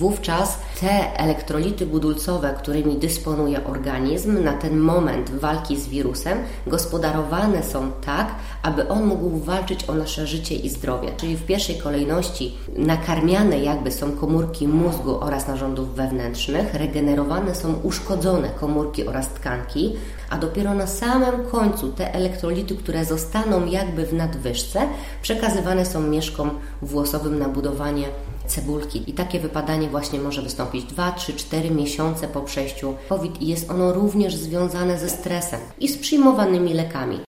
wówczas te elektrolity budulcowe, którymi dysponuje organizm na ten moment walki z wirusem, gospodarowane są tak, aby on mógł walczyć o nasze życie i zdrowie. Czyli w pierwszej kolejności nakarmiane jakby są komórki mózgu oraz narządów wewnętrznych, regenerowane są uszkodzone komórki oraz tkanki, a dopiero na samym końcu te elektrolity, które zostaną jakby w nadwyżce, przekazywane są mieszkom włosowym na budowanie cebulki. I takie wypadanie właśnie może wystąpić 2, 3, 4 miesiące po przejściu COVID i jest ono również związane ze stresem i z przyjmowanymi lekami.